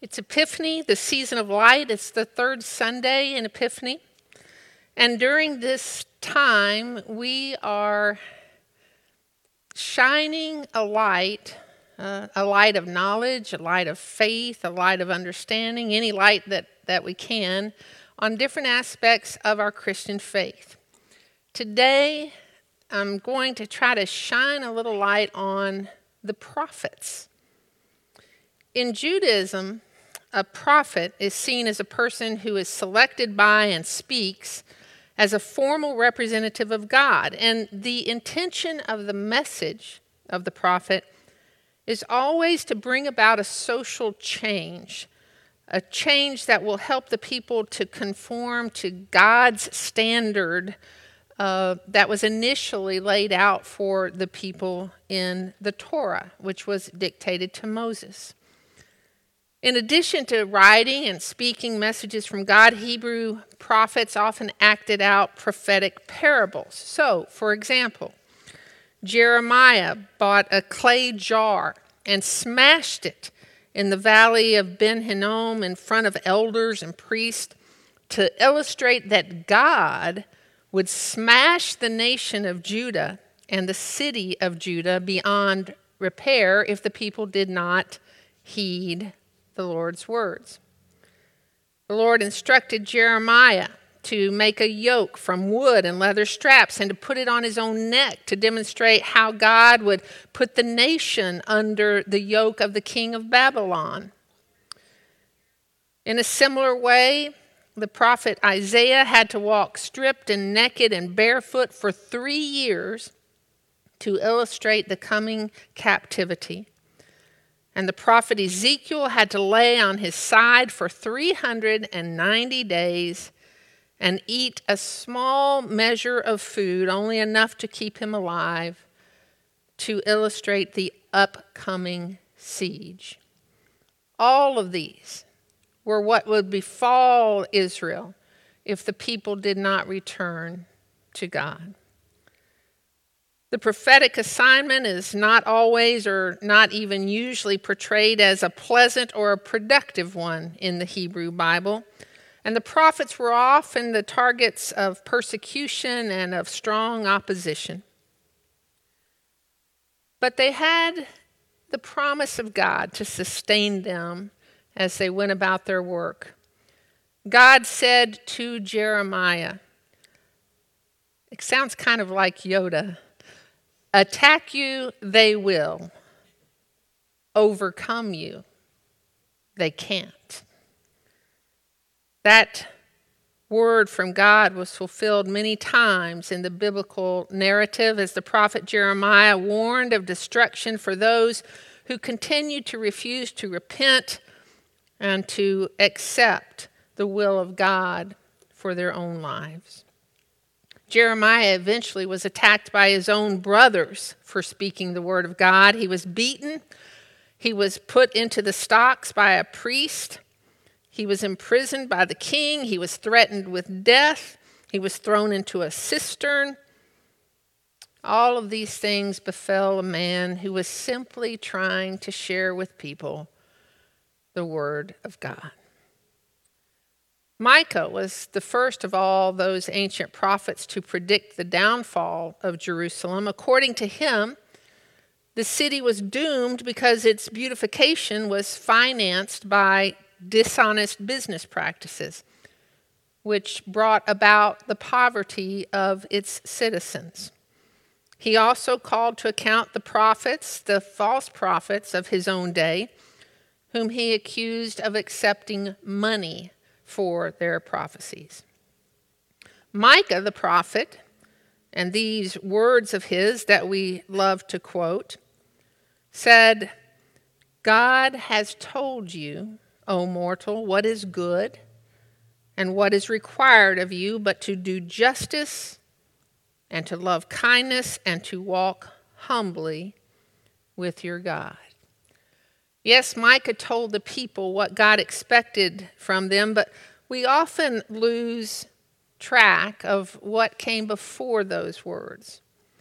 It's Epiphany, the season of light. It's the third Sunday in Epiphany. And during this time, we are shining a light of knowledge, a light of faith, a light of understanding, any light that we can, on different aspects of our Christian faith. Today, I'm going to try to shine a little light on the prophets. In Judaism, a prophet is seen as a person who is selected by and speaks as a formal representative of God. And the intention of the message of the prophet is always to bring about a social change, a change that will help the people to conform to God's standard that was initially laid out for the people in the Torah, which was dictated to Moses. In addition to writing and speaking messages from God, Hebrew prophets often acted out prophetic parables. So, for example, Jeremiah bought a clay jar and smashed it in the valley of Ben Hinnom in front of elders and priests to illustrate that God would smash the nation of Judah and the city of Judah beyond repair if the people did not heed the Lord's words. The Lord instructed Jeremiah to make a yoke from wood and leather straps and to put it on his own neck to demonstrate how God would put the nation under the yoke of the king of Babylon. In a similar way, the prophet Isaiah had to walk stripped and naked and barefoot for 3 years to illustrate the coming captivity. And the prophet Ezekiel had to lay on his side for 390 days and eat a small measure of food, only enough to keep him alive, to illustrate the upcoming siege. All of these were what would befall Israel if the people did not return to God. The prophetic assignment is not always or not even usually portrayed as a pleasant or a productive one in the Hebrew Bible. And the prophets were often the targets of persecution and of strong opposition. But they had the promise of God to sustain them as they went about their work. God said to Jeremiah, it sounds kind of like Yoda, "Attack you, they will. Overcome you, they can't." That word from God was fulfilled many times in the biblical narrative as the prophet Jeremiah warned of destruction for those who continued to refuse to repent and to accept the will of God for their own lives. Jeremiah eventually was attacked by his own brothers for speaking the word of God. He was beaten. He was put into the stocks by a priest. He was imprisoned by the king. He was threatened with death. He was thrown into a cistern. All of these things befell a man who was simply trying to share with people the word of God. Micah was the first of all those ancient prophets to predict the downfall of Jerusalem. According to him, the city was doomed because its beautification was financed by dishonest business practices, which brought about the poverty of its citizens. He also called to account the prophets, the false prophets of his own day, whom he accused of accepting money for their prophecies. Micah the prophet, and these words of his that we love to quote, said, "God has told you, O mortal, what is good and what is required of you, but to do justice and to love kindness and to walk humbly with your God." Yes, Micah told the people what God expected from them, but we often lose track of what came before those words.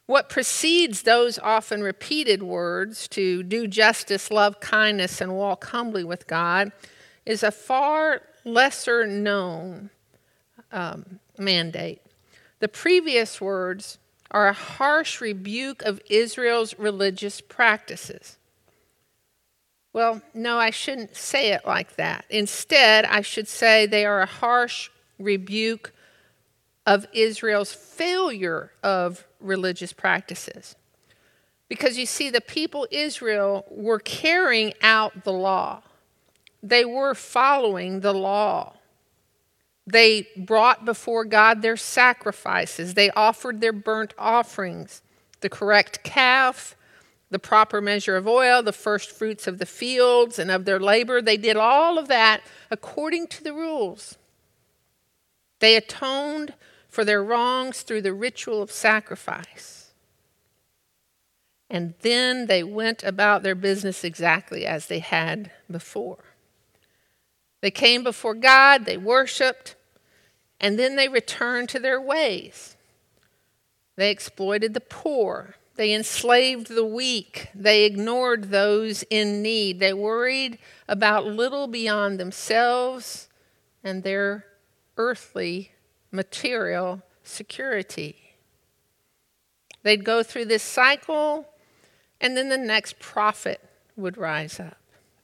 What precedes those often repeated words to do justice, love kindness, and walk humbly with God is a far lesser known mandate. The previous words are a harsh rebuke of Israel's religious practices. Well, no, I shouldn't say it like that. Instead, I should say they are a harsh rebuke of Israel's failure of religious practices. Because you see, the people Israel were carrying out the law. They were following the law. They brought before God their sacrifices. They offered their burnt offerings, the correct calf, the proper measure of oil, the first fruits of the fields and of their labor. They did all of that according to the rules. They atoned for their wrongs through the ritual of sacrifice. And then they went about their business exactly as they had before. They came before God, they worshiped, and then they returned to their ways. They exploited the poor. They enslaved the weak. They ignored those in need. They worried about little beyond themselves and their earthly, material security. They'd go through this cycle, and then the next prophet would rise up.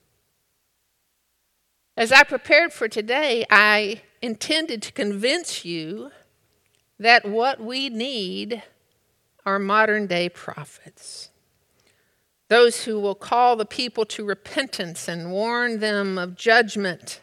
As I prepared for today, I intended to convince you that what we need are modern-day prophets. Those who will call the people to repentance and warn them of judgment.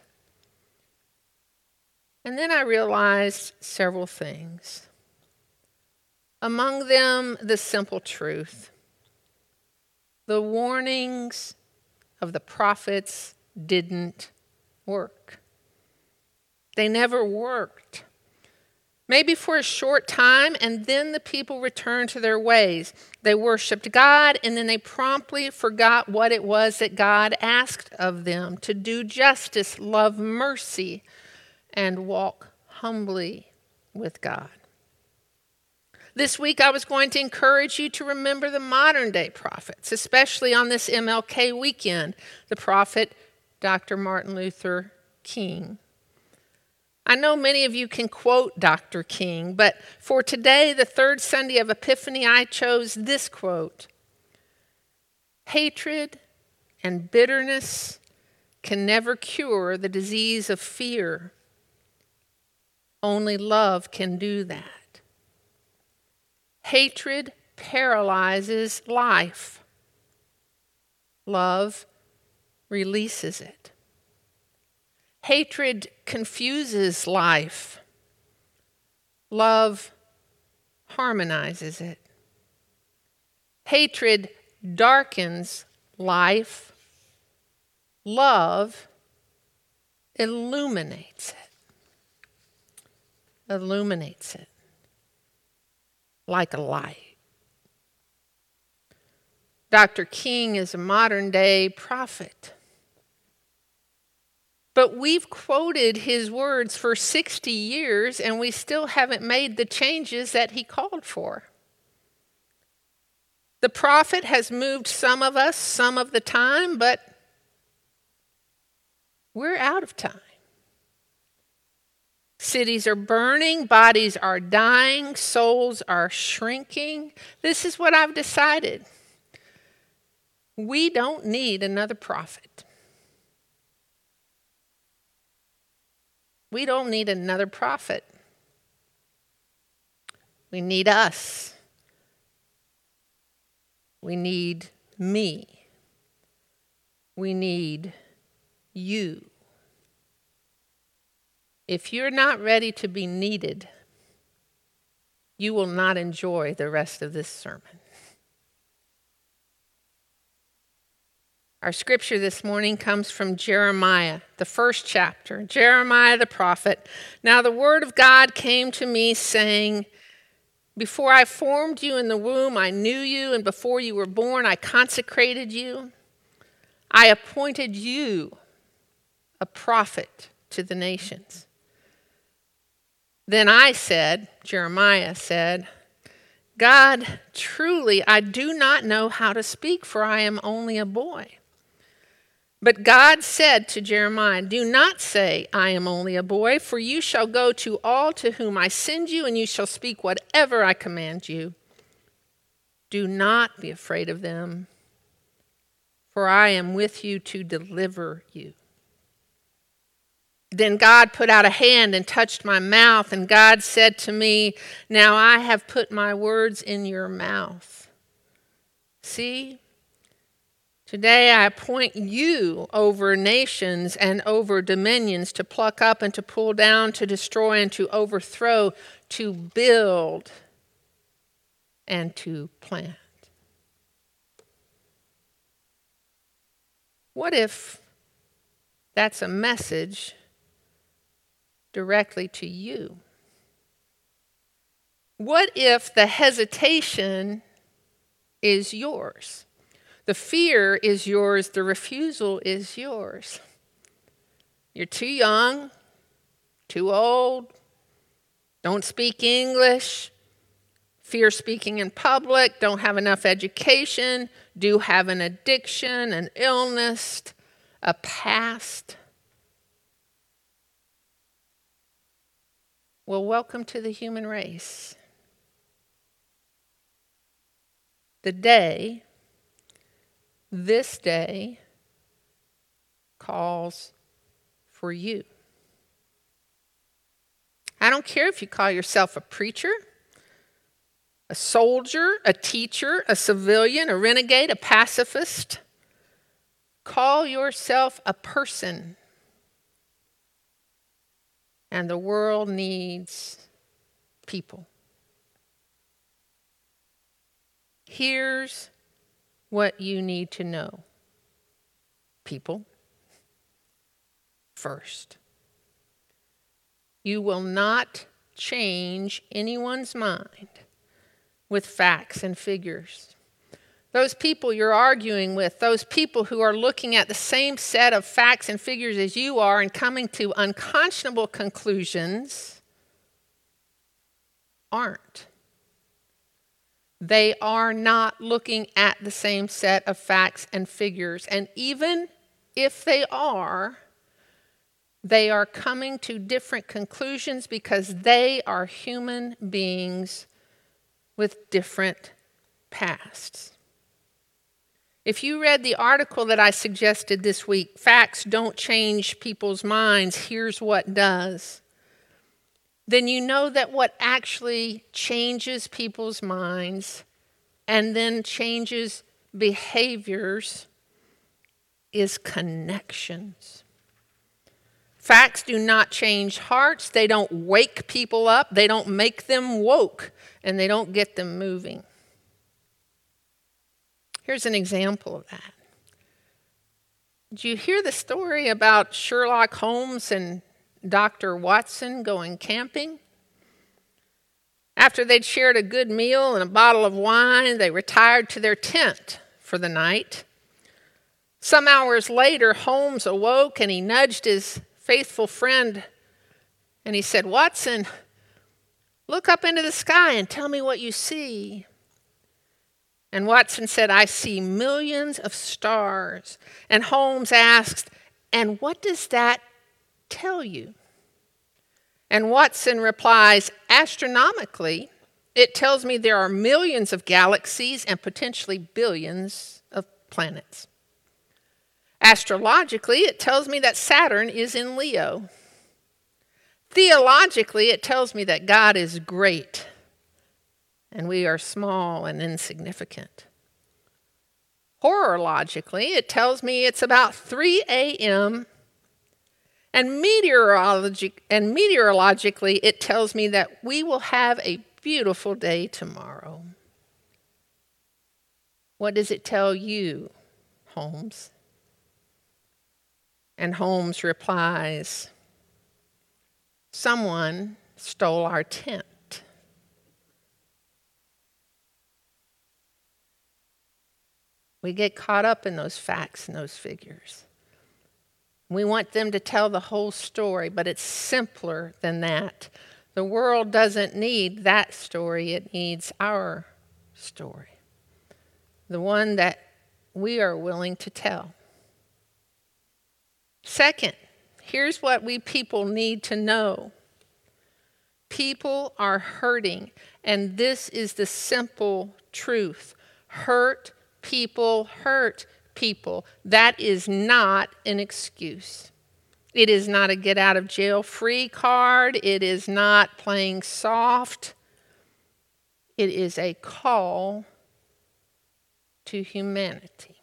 And then I realized several things. Among them, the simple truth. The warnings of the prophets didn't work. They never worked. Maybe for a short time, and then the people returned to their ways. They worshiped God, and then they promptly forgot what it was that God asked of them: to do justice, love mercy, and walk humbly with God. This week, I was going to encourage you to remember the modern day prophets, especially on this MLK weekend, the prophet Dr. Martin Luther King. I know many of you can quote Dr. King, but for today, the third Sunday of Epiphany, I chose this quote: "Hatred and bitterness can never cure the disease of fear. Only love can do that. Hatred paralyzes life. Love releases it. Hatred confuses life. Love harmonizes it. Hatred darkens life. Love illuminates it. Illuminates it like a light." Dr. King is a modern day prophet. But we've quoted his words for 60 years, and we still haven't made the changes that he called for. The prophet has moved some of us some of the time, but we're out of time. Cities are burning, bodies are dying, souls are shrinking. This is what I've decided. We don't need another prophet. We don't need another prophet. We need us. We need me. We need you. If you're not ready to be needed, you will not enjoy the rest of this sermon. Our scripture this morning comes from Jeremiah, the first chapter. Jeremiah the prophet. "Now the word of God came to me, saying, before I formed you in the womb, I knew you, and before you were born, I consecrated you. I appointed you a prophet to the nations. Then I said," Jeremiah said, God, truly, I do not know how to speak, for I am only a boy. But God said to Jeremiah, do not say, I am only a boy, for you shall go to all to whom I send you, and you shall speak whatever I command you. Do not be afraid of them, for I am with you to deliver you. Then God put out a hand and touched my mouth, and God said to me, now I have put my words in your mouth. See? Today I appoint you over nations and over dominions to pluck up and to pull down, to destroy and to overthrow, to build and to plant. What if that's a message directly to you? What if the hesitation is yours? The fear is yours. The refusal is yours. You're too young, too old, don't speak English, fear speaking in public, don't have enough education, do have an addiction, an illness, a past. Well, welcome to the human race. This day calls for you. I don't care if you call yourself a preacher, a soldier, a teacher, a civilian, a renegade, a pacifist. Call yourself a person. And the world needs people. Here's what you need to know. People, first. You will not change anyone's mind with facts and figures. Those people you're arguing with, those people who are looking at the same set of facts and figures as you are and coming to unconscionable conclusions, aren't. They are not looking at the same set of facts and figures. And even if they are coming to different conclusions because they are human beings with different pasts. If you read the article that I suggested this week, Facts Don't Change People's Minds, Here's What Does, then you know that what actually changes people's minds and then changes behaviors is connections. Facts do not change hearts. They don't wake people up. They don't make them woke, and they don't get them moving. Here's an example of that. Did you hear the story about Sherlock Holmes and Dr. Watson going camping? After they'd shared a good meal and a bottle of wine, they retired to their tent for the night. Some hours later, Holmes awoke and he nudged his faithful friend and he said, Watson, look up into the sky and tell me what you see. And Watson said, I see millions of stars. And Holmes asked, and what does that tell you? And Watson replies, astronomically, it tells me there are millions of galaxies and potentially billions of planets. Astrologically, it tells me that Saturn is in Leo. Theologically, it tells me that God is great and we are small and insignificant. Horologically, it tells me it's about 3 a.m. And meteorologically, it tells me that we will have a beautiful day tomorrow. What does it tell you, Holmes? And Holmes replies, someone stole our tent. We get caught up in those facts and those figures. We want them to tell the whole story, but it's simpler than that. The world doesn't need that story, it needs our story, the one that we are willing to tell. Second, here's what we people need to know. People are hurting, and this is the simple truth. Hurt people hurt people. That is not an excuse. It is not a get out of jail free card. It is not playing soft. It is a call to humanity.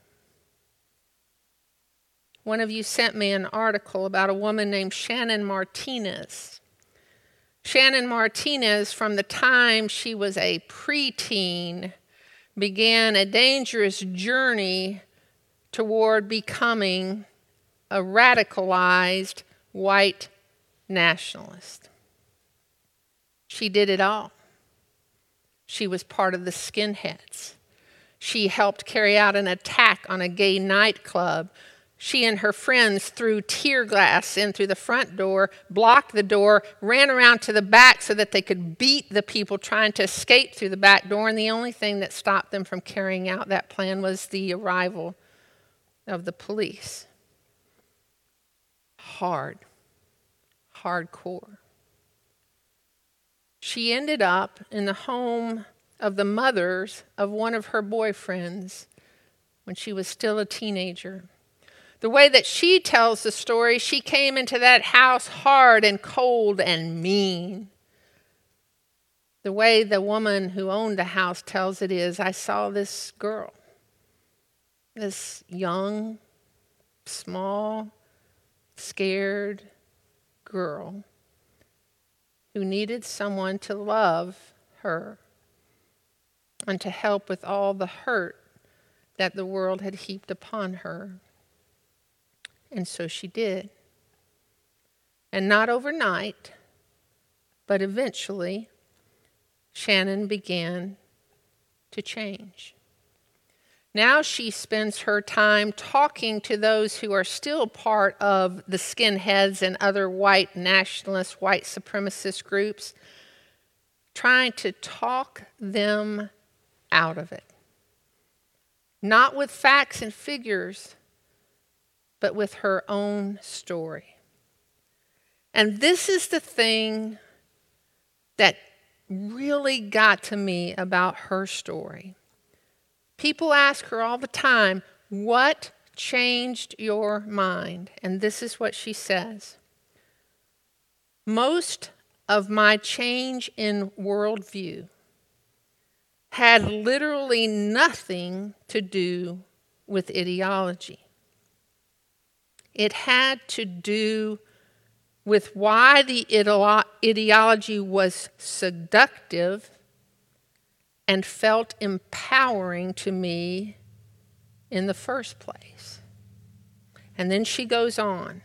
One of you sent me an article about a woman named Shannon Martinez. Shannon Martinez, from the time she was a preteen, began a dangerous journey toward becoming a radicalized white nationalist. She did it all. She was part of the skinheads. She helped carry out an attack on a gay nightclub. She and her friends threw tear gas in through the front door, blocked the door, ran around to the back so that they could beat the people trying to escape through the back door. And the only thing that stopped them from carrying out that plan was the arrival of the police. Hardcore. She ended up in the home of the mothers of one of her boyfriends when she was still a teenager. The way that she tells the story, she came into that house hard and cold and mean. The way the woman who owned the house tells it is, I saw this girl, this young, small, scared girl who needed someone to love her and to help with all the hurt that the world had heaped upon her. And so she did. And not overnight, but eventually, Shannon began to change. Now she spends her time talking to those who are still part of the skinheads and other white nationalist, white supremacist groups, trying to talk them out of it. Not with facts and figures, but with her own story. And this is the thing that really got to me about her story. People ask her all the time, what changed your mind? And this is what she says. Most of my change in worldview had literally nothing to do with ideology. It had to do with why the ideology was seductive and felt empowering to me in the first place. And then she goes on.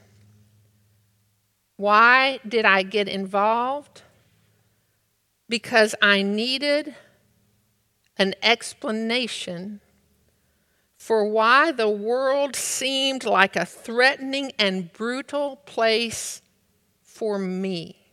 Why did I get involved? Because I needed an explanation for why the world seemed like a threatening and brutal place for me.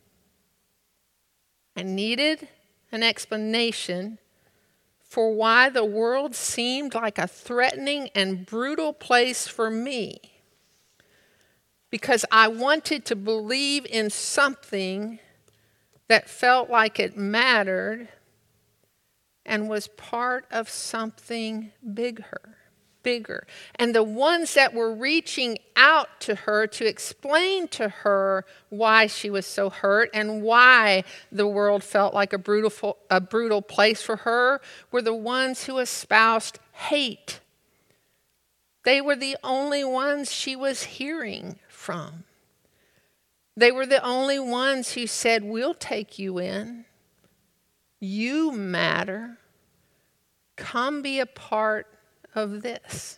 I needed an explanation for why the world seemed like a threatening and brutal place for me. Because I wanted to believe in something that felt like it mattered and was part of something bigger. And the ones that were reaching out to her to explain to her why she was so hurt and why the world felt like a brutal place for her were the ones who espoused hate. They were the only ones she was hearing from. They were the only ones who said, we'll take you in. You matter. Come be a part of this.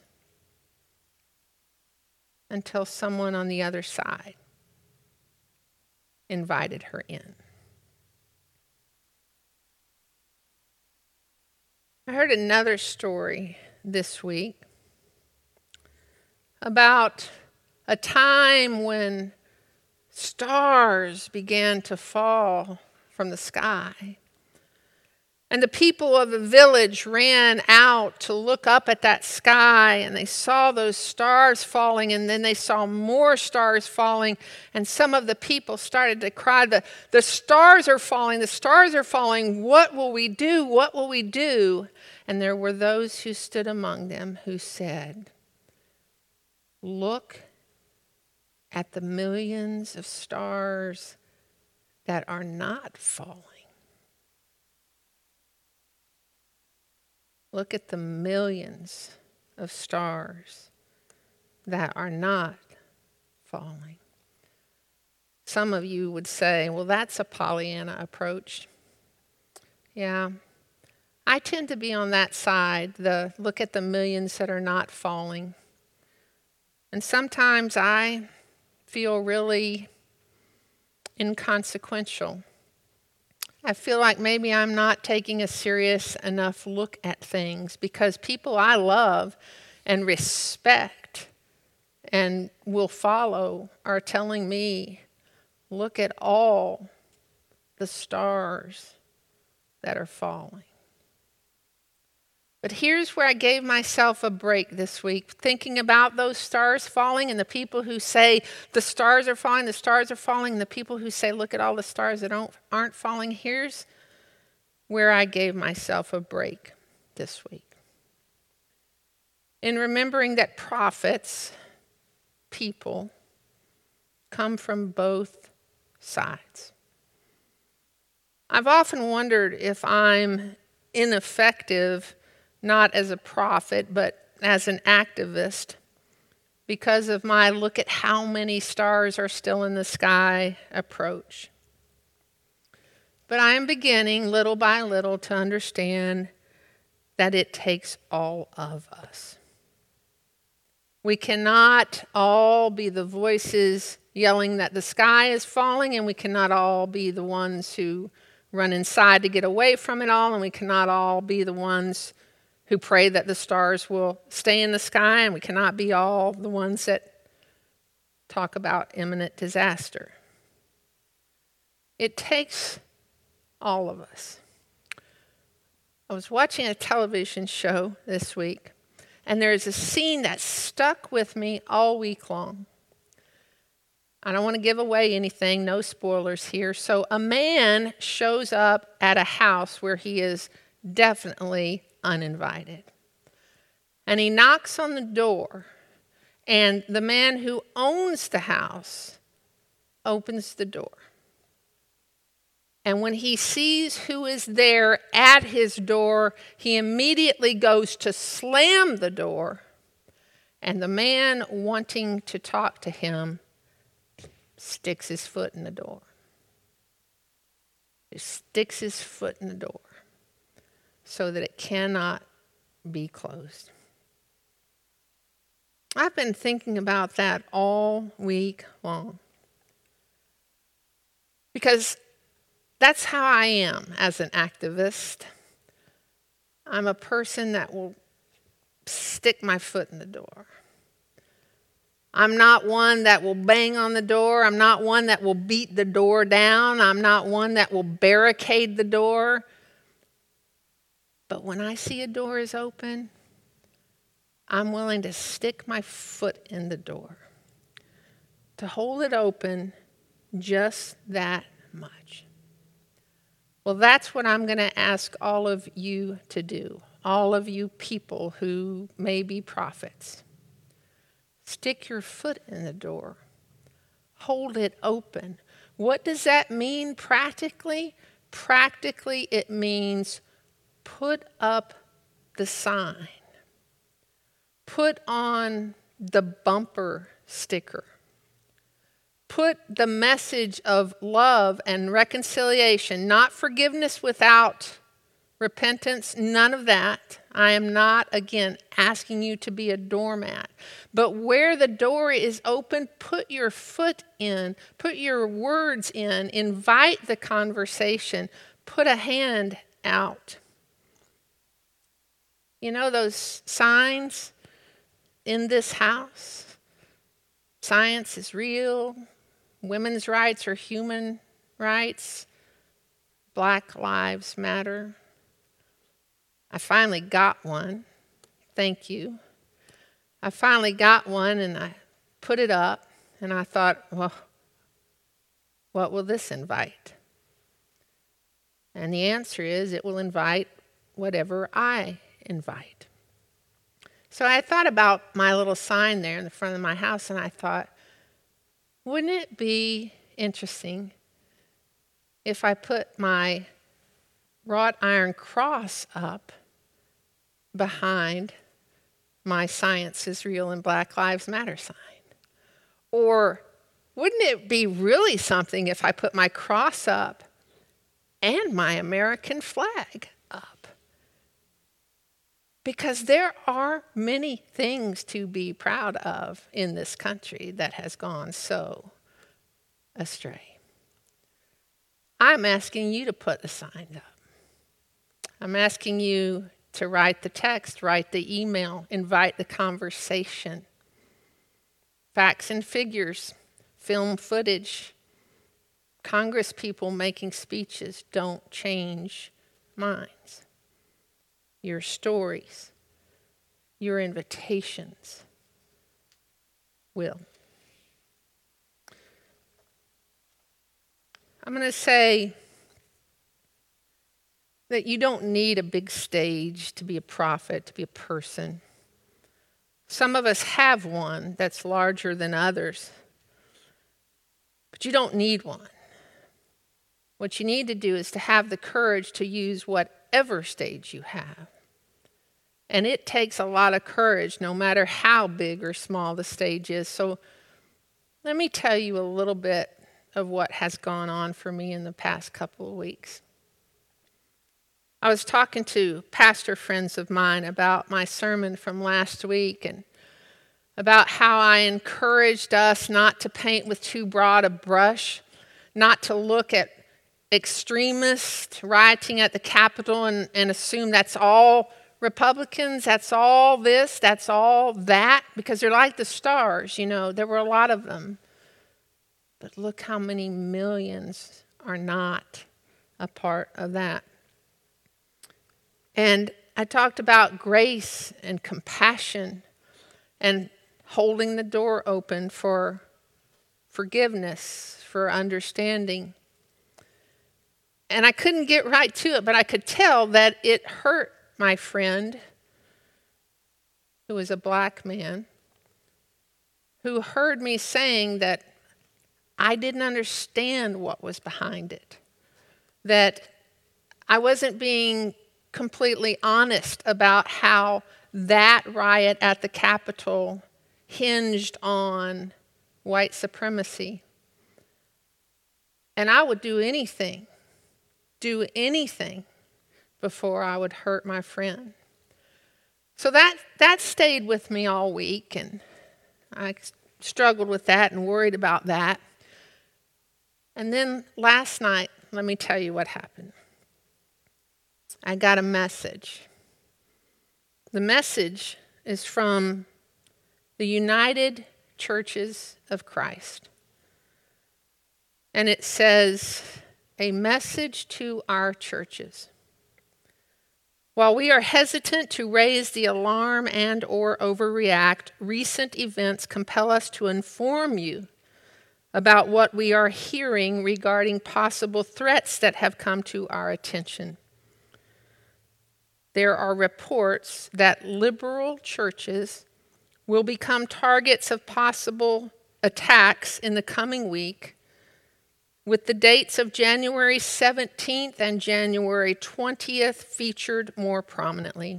Until someone on the other side invited her in. I heard another story this week about a time when stars began to fall from the sky. And the people of the village ran out to look up at that sky, and they saw those stars falling, and then they saw more stars falling, and some of the people started to cry, the stars are falling, the stars are falling, what will we do, what will we do? And there were those who stood among them who said, look at the millions of stars that are not falling. Look at the millions of stars that are not falling. Some of you would say, well, that's a Pollyanna approach. Yeah, I tend to be on that side, the look at the millions that are not falling. And sometimes I feel really inconsequential. I feel like maybe I'm not taking a serious enough look at things because people I love and respect and will follow are telling me, look at all the stars that are falling. But here's where I gave myself a break this week, thinking about those stars falling and the people who say the stars are falling, and the people who say, look at all the stars that aren't falling. Here's where I gave myself a break this week. In remembering that prophets, people, come from both sides. I've often wondered if I'm ineffective not as a prophet, but as an activist, because of my look at how many stars are still in the sky approach. But I am beginning, little by little, to understand that it takes all of us. We cannot all be the voices yelling that the sky is falling, and we cannot all be the ones who run inside to get away from it all, and we cannot all be the ones who pray that the stars will stay in the sky, and we cannot be all the ones that talk about imminent disaster. It takes all of us. I was watching a television show this week, and there's a scene that stuck with me all week long. I don't want to give away anything, no spoilers here. So a man shows up at a house where he is definitely uninvited. And he knocks on the door, and the man who owns the house opens the door. And when he sees who is there at his door, he immediately goes to slam the door, and the man wanting to talk to him sticks his foot in the door. He sticks his foot in the door so that it cannot be closed. I've been thinking about that all week long, because that's how I am as an activist. I'm a person that will stick my foot in the door. I'm not one that will bang on the door. I'm not one that will beat the door down. I'm not one that will barricade the door. But when I see a door is open, I'm willing to stick my foot in the door, to hold it open just that much. Well, that's what I'm going to ask all of you to do, all of you people who may be prophets. Stick your foot in the door. Hold it open. What does that mean practically? Practically, it means put up the sign. Put on the bumper sticker. Put the message of love and reconciliation, not forgiveness without repentance, none of that. I am not, again, asking you to be a doormat. But where the door is open, put your foot in, put your words in, invite the conversation, put a hand out. You know those signs in this house? Science is real. Women's rights are human rights. Black Lives Matter. I finally got one. Thank you. I finally got one and I put it up and I thought, well, what will this invite? And the answer is it will invite whatever I invite. So I thought about my little sign there in the front of my house and I thought, wouldn't it be interesting if I put my wrought iron cross up behind my Science is Real and Black Lives Matter sign? Or wouldn't it be really something if I put my cross up and my American flag up? Because there are many things to be proud of in this country that has gone so astray. I'm asking you to put the sign up. I'm asking you to write the text, write the email, invite the conversation. Facts and figures, film footage, Congress people making speeches don't change minds. Your stories, your invitations will. I'm going to say that you don't need a big stage to be a prophet, to be a person. Some of us have one that's larger than others, but you don't need one. What you need to do is to have the courage to use whatever stage you have. And it takes a lot of courage, no matter how big or small the stage is. So let me tell you a little bit of what has gone on for me in the past couple of weeks. I was talking to pastor friends of mine about my sermon from last week and about how I encouraged us not to paint with too broad a brush, not to look at extremists rioting at the Capitol and assume that's all Republicans, that's all this, that's all that, because they're like the stars, there were a lot of them. But look how many millions are not a part of that. And I talked about grace and compassion and holding the door open for forgiveness, for understanding. And I couldn't get right to it, but I could tell that it hurt my friend, who was a black man, who heard me saying that I didn't understand what was behind it, that I wasn't being completely honest about how that riot at the Capitol hinged on white supremacy. And I would do anything before I would hurt my friend. So that stayed with me all week, and I struggled with that and worried about that. And then last night, let me tell you what happened. I got a message. The message is from the United Churches of Christ. And it says, a message to our churches. While we are hesitant to raise the alarm and or overreact, recent events compel us to inform you about what we are hearing regarding possible threats that have come to our attention. There are reports that liberal churches will become targets of possible attacks in the coming week, with the dates of January 17th and January 20th featured more prominently.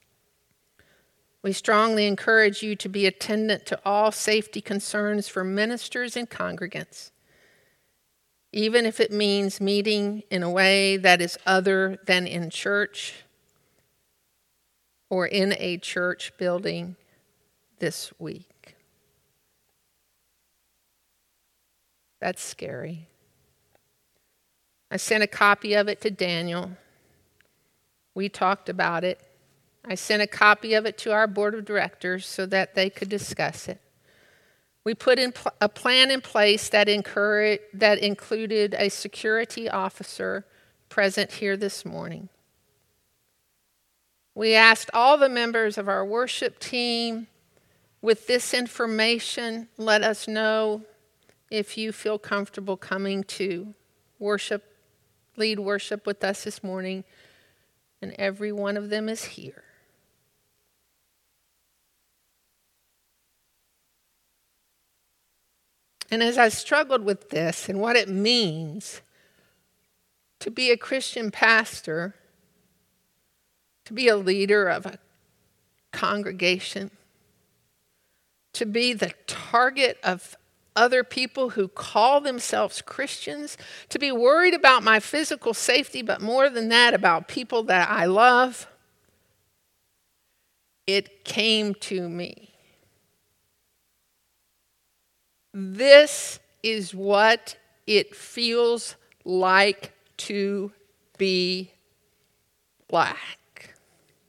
We strongly encourage you to be attendant to all safety concerns for ministers and congregants, even if it means meeting in a way that is other than in church or in a church building this week. That's scary. I sent a copy of it to Daniel. We talked about it. I sent a copy of it to our board of directors so that they could discuss it. We put a plan in place that included a security officer present here this morning. We asked all the members of our worship team, with this information, let us know if you feel comfortable coming to worship, lead worship with us this morning, and every one of them is here. And as I struggled with this and what it means to be a Christian pastor, to be a leader of a congregation, to be the target of other people who call themselves Christians, to be worried about my physical safety, but more than that, about people that I love, it came to me. This is what it feels like to be black.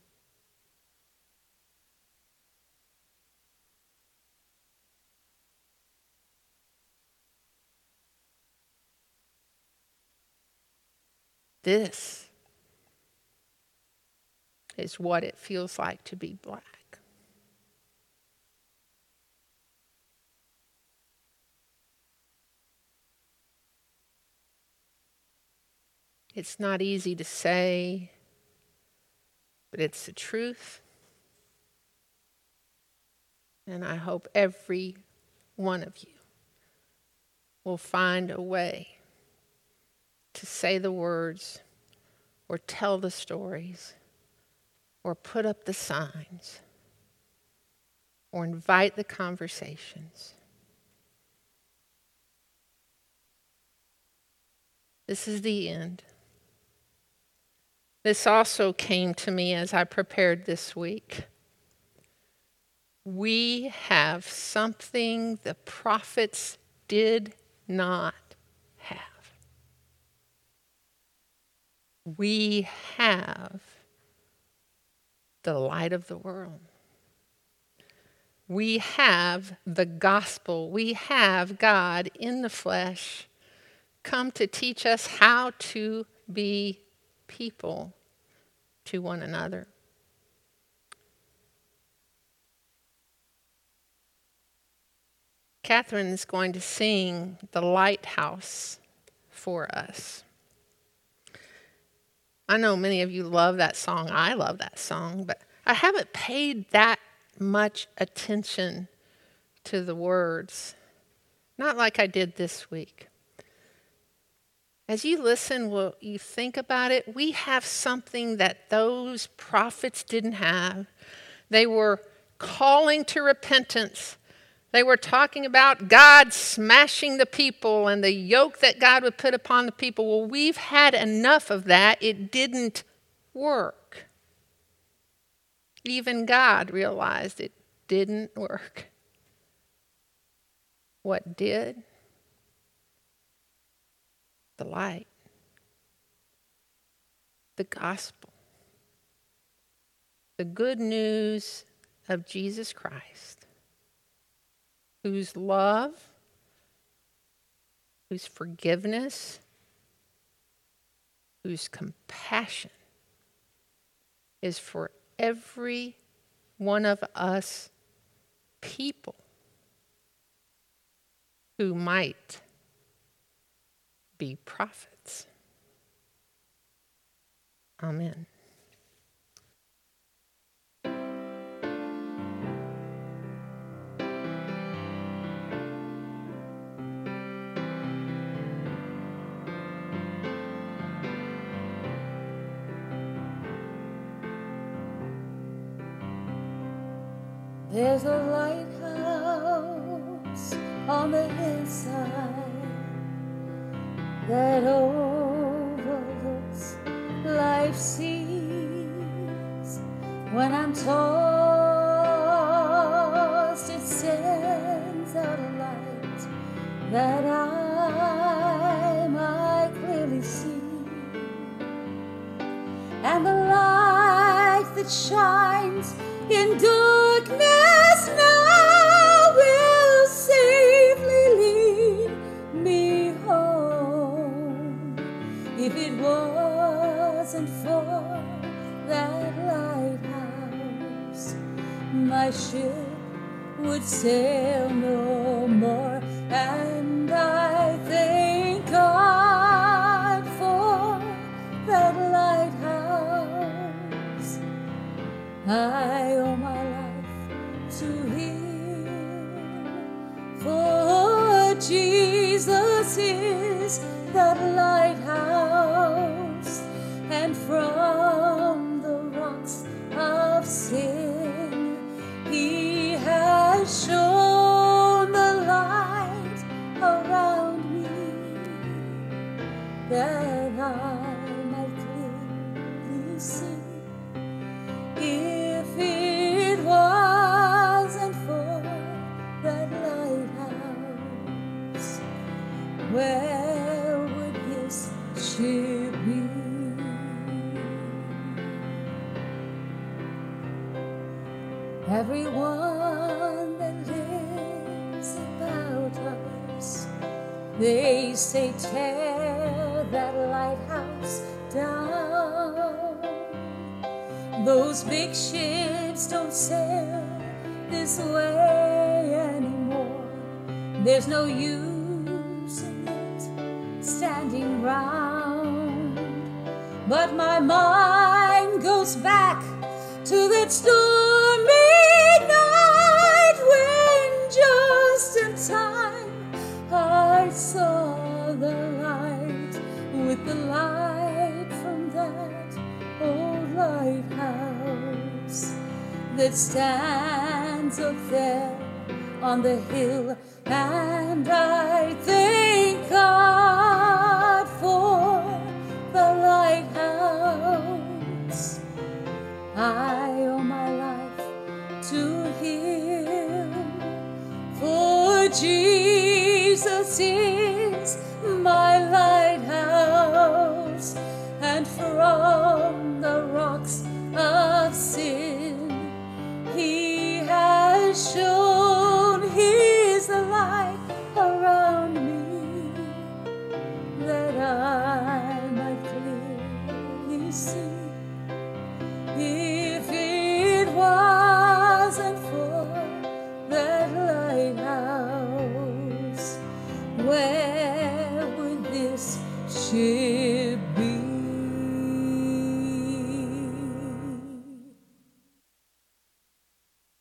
This is what it feels like to be black. It's not easy to say, but it's the truth. And I hope every one of you will find a way to say the words or tell the stories or put up the signs or invite the conversations. This is the end. This also came to me as I prepared this week. We have something the prophets did not have. We have the light of the world. We have the gospel. We have God in the flesh come to teach us how to be people to one another. Catherine is going to sing The Lighthouse for us. I know many of you love that song. I love that song, but I haven't paid that much attention to the words, not like I did this week. As you listen, will you think about it? We have something that those prophets didn't have. They were calling to repentance. They were talking about God smashing the people and the yoke that God would put upon the people. Well, we've had enough of that. It didn't work. Even God realized it didn't work. What did? The light. The gospel. The good news of Jesus Christ, whose love, whose forgiveness, whose compassion is for every one of us people who might be prophets. Amen. There's a lighthouse on the hillside that overlooks life's seas. When I'm tossed, it sends out a light that I might clearly see. And the light that shines in darkness now will safely lead me home. If it was ship would sail no more. And I thank God for that lighthouse. I owe my life to Him, for Jesus is that lighthouse, and from the rocks of sin He has shown the light around me, that I might clearly see. If it wasn't for that lighthouse, where would this ship be? Everyone that lives about us, they say tear that lighthouse down. Those big ships don't sail this way anymore. There's no use in it standing round. But my mind goes back to that stormy night when just in time I saw the light, with the light from that old lighthouse that stands up there on the hill. And I thank God for the lighthouse. I owe my life to Him, for Jesus is my lighthouse, and from the rocks of sin He has shown His light around me, that I might clearly see. If it wasn't for that lighthouse, where would this ship